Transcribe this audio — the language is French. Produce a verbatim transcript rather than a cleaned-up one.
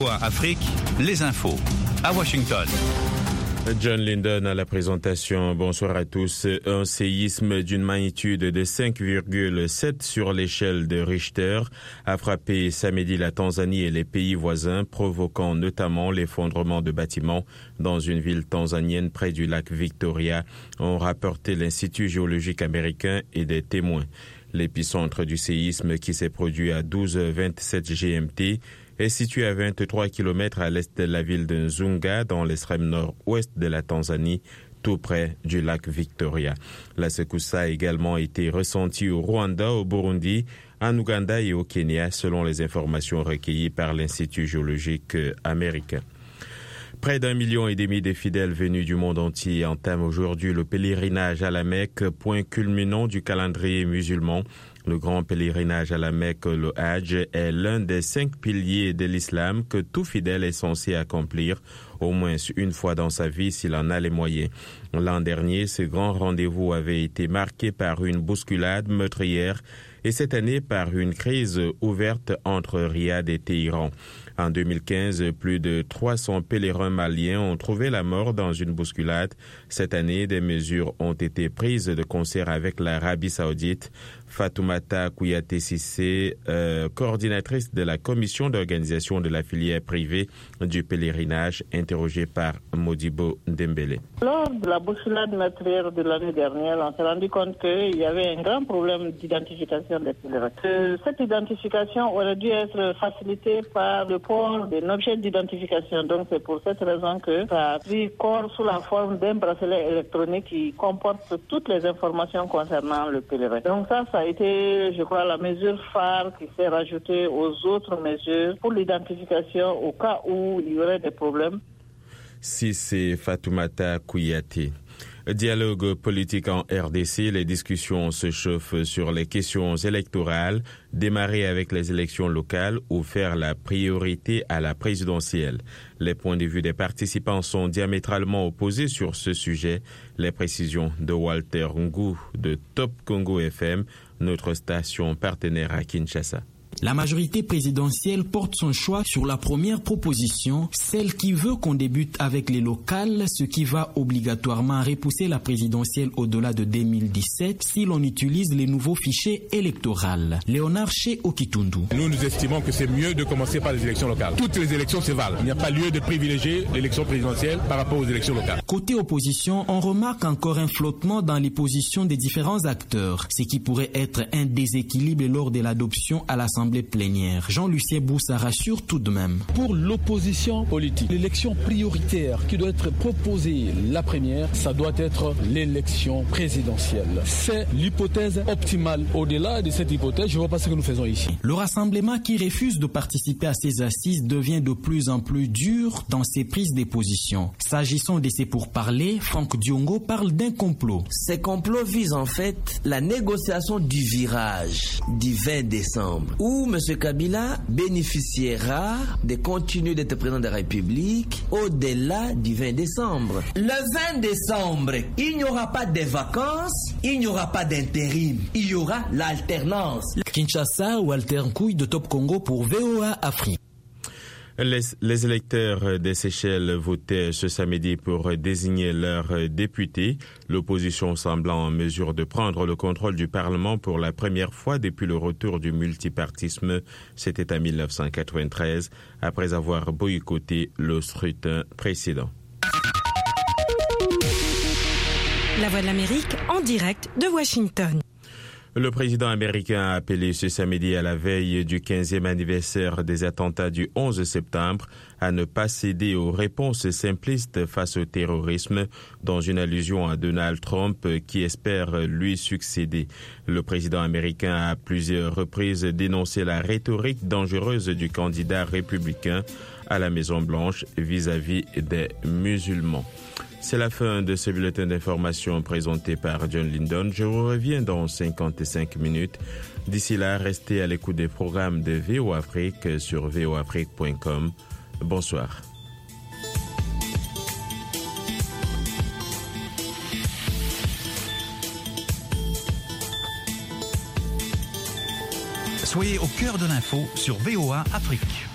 Afrique, les infos à Washington. John Lindon à la présentation. Bonsoir à tous. Un séisme d'une magnitude de cinq virgule sept sur l'échelle de Richter a frappé samedi la Tanzanie et les pays voisins, provoquant notamment l'effondrement de bâtiments dans une ville tanzanienne près du lac Victoria, ont rapporté l'Institut géologique américain et des témoins. L'épicentre du séisme, qui s'est produit à douze heures vingt-sept G M T, est situé à vingt-trois kilomètres à l'est de la ville de Nzunga, dans l'extrême nord-ouest de la Tanzanie, tout près du lac Victoria. La secousse a également été ressentie au Rwanda, au Burundi, en Ouganda et au Kenya, selon les informations recueillies par l'Institut géologique américain. Près d'un million et demi de fidèles venus du monde entier entament aujourd'hui le pèlerinage à la Mecque, point culminant du calendrier musulman. Le grand pèlerinage à la Mecque, le Hajj, est l'un des cinq piliers de l'islam que tout fidèle est censé accomplir au moins une fois dans sa vie s'il en a les moyens. L'an dernier, ce grand rendez-vous avait été marqué par une bousculade meurtrière et cette année par une crise ouverte entre Riyad et Téhéran. En deux mille quinze, plus de trois cents pèlerins maliens ont trouvé la mort dans une bousculade. Cette année, des mesures ont été prises de concert avec l'Arabie saoudite. Fatoumata Kouyaté Sissé, euh, coordinatrice de la commission d'organisation de la filière privée du pèlerinage, interrogée par Modibo Dembélé. Lors de la bousculade meurtrière de l'année dernière, on s'est rendu compte qu'il y avait un grand problème d'identification des pèlerins. Euh, cette identification aurait dû être facilitée par le port d'un objet d'identification. Donc c'est pour cette raison que ça a pris corps sous la forme d'un bracelet électronique qui comporte toutes les informations concernant le pèlerin. Donc ça, ça a été, je crois, la mesure phare qui s'est rajoutée aux autres mesures pour l'identification au cas où il y aurait des problèmes. Si c'est Fatoumata Kouyaté. Dialogue politique en R D C, les discussions se chauffent sur les questions électorales, démarrer avec les élections locales ou faire la priorité à la présidentielle. Les points de vue des participants sont diamétralement opposés sur ce sujet. Les précisions de Walter Ngou de Top Congo F M, notre station partenaire à Kinshasa. La majorité présidentielle porte son choix sur la première proposition, celle qui veut qu'on débute avec les locales, ce qui va obligatoirement repousser la présidentielle au-delà de deux mille dix-sept si l'on utilise les nouveaux fichiers électoraux. Léonard Ché Okitundu. Nous, nous estimons que c'est mieux de commencer par les élections locales. Toutes les élections se valent. Il n'y a pas lieu de privilégier l'élection présidentielle par rapport aux élections locales. Côté opposition, on remarque encore un flottement dans les positions des différents acteurs, ce qui pourrait être un déséquilibre lors de l'adoption à l'Assemblée plénière. Jean-Lucien Boussa rassure tout de même. Pour l'opposition politique, l'élection prioritaire qui doit être proposée la première, ça doit être l'élection présidentielle. C'est l'hypothèse optimale. Au-delà de cette hypothèse, je ne vois pas ce que nous faisons ici. Le rassemblement qui refuse de participer à ces assises devient de plus en plus dur dans ses prises de position. S'agissant de ces pourparlers, Franck Diongo parle d'un complot. Ces complots visent en fait la négociation du virage du vingt décembre, où M. Kabila bénéficiera de continuer d'être président de la République au-delà du vingt décembre. Le vingt décembre, il n'y aura pas de vacances, il n'y aura pas d'intérim, il y aura l'alternance. Kinshasa, Walter Nkouy de Top Congo pour V O A Afrique. Les, les électeurs des Seychelles votaient ce samedi pour désigner leurs députés, l'opposition semblant en mesure de prendre le contrôle du Parlement pour la première fois depuis le retour du multipartisme. C'était en mille neuf cent quatre-vingt-treize, après avoir boycotté le scrutin précédent. La Voix de l'Amérique en direct de Washington. Le président américain a appelé ce samedi à la veille du quinzième anniversaire des attentats du onze septembre à ne pas céder aux réponses simplistes face au terrorisme, dans une allusion à Donald Trump qui espère lui succéder. Le président américain a à plusieurs reprises dénoncé la rhétorique dangereuse du candidat républicain à la Maison-Blanche vis-à-vis des musulmans. C'est la fin de ce bulletin d'information présenté par John Lindon. Je vous reviens dans cinquante-cinq minutes. D'ici là, restez à l'écoute des programmes de V O Afrique sur v o afrique point com. Bonsoir. Soyez au cœur de l'info sur V O A Afrique.